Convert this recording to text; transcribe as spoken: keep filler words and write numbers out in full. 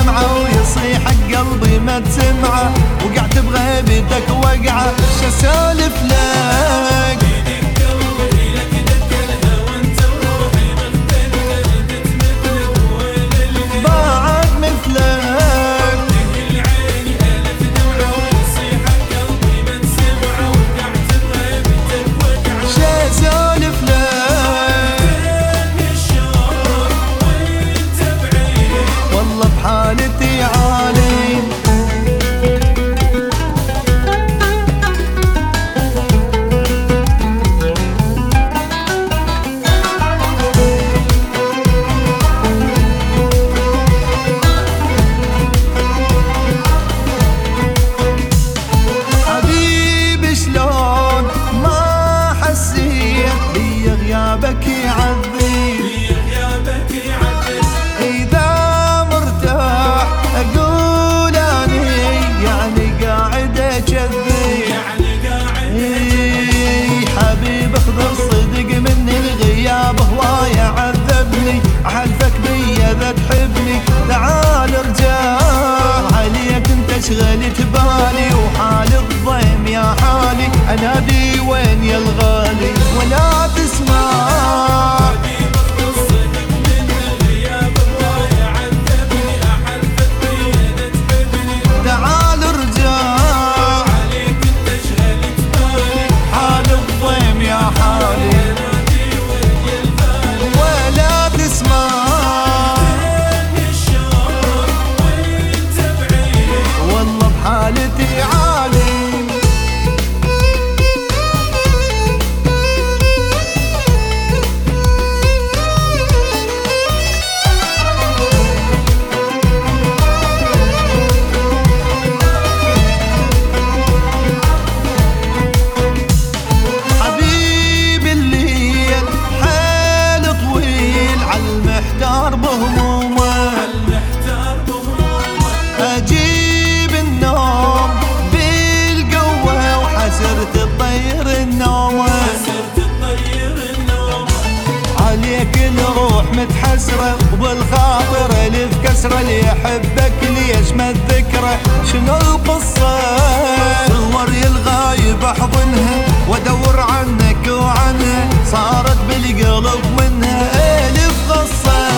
تسمعه ويصيح قلبي ما تسمعه، وقعت بغيبتك وقعه شسالف لك. بعد مثلك شسالف لك، والله بحالتي عالي. غيابك يعذب إذا مرتاح أقول أني يعني قاعد أكذب. إي حبيب اخذ الصدق مني الغياب هواي عذبني، أحلفك بيا ذا تحبني تعال ارجع عليك انت شغلت بالي، وحال الضيم يا حالي انادي وين يا الغالي ولا تسمع. تعال ارجع عليك انت شغلت بالي، حال الضيم يا حالي ولا تسمع. والله بحالتي عالي. المحتار بهمومه اجيب النوم بالقوه، وحسرت تطير النومه عليك الروح متحسره، وبالخاطر الف كسره اللي يحبك ليش ما الذكرى. شنو القصه صوري الغايب احضنها وادور عنك وعنها، صارت بالقلب منها الف قصه.